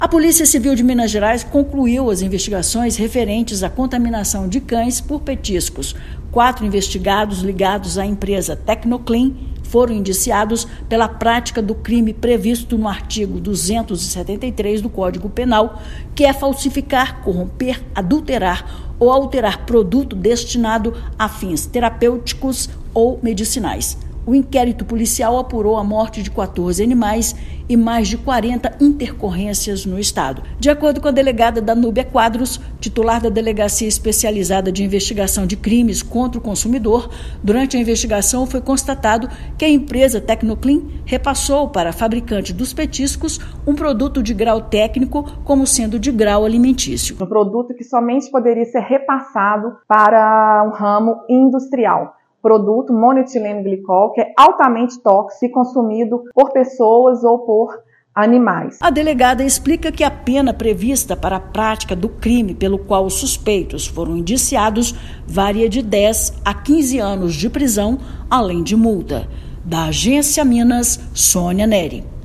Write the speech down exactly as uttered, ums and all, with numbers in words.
A Polícia Civil de Minas Gerais concluiu as investigações referentes à contaminação de cães por petiscos. Quatro investigados ligados à empresa Tecnoclean foram indiciados pela prática do crime previsto no artigo duzentos e setenta e três do Código Penal, que é falsificar, corromper, adulterar ou alterar produto destinado a fins terapêuticos ou medicinais. O inquérito policial apurou a morte de quatorze animais e mais de quarenta intercorrências no estado. De acordo com a delegada Danúbia Quadros, titular da Delegacia Especializada de Investigação de Crimes contra o Consumidor, durante a investigação foi constatado que a empresa Tecnoclean repassou para a fabricante dos petiscos um produto de grau técnico como sendo de grau alimentício. Um produto que somente poderia ser repassado para um ramo industrial. Produto monoetileno glicol, que é altamente tóxico e consumido por pessoas ou por animais. A delegada explica que a pena prevista para a prática do crime pelo qual os suspeitos foram indiciados varia de dez a quinze anos de prisão, além de multa. Da Agência Minas, Sônia Neri.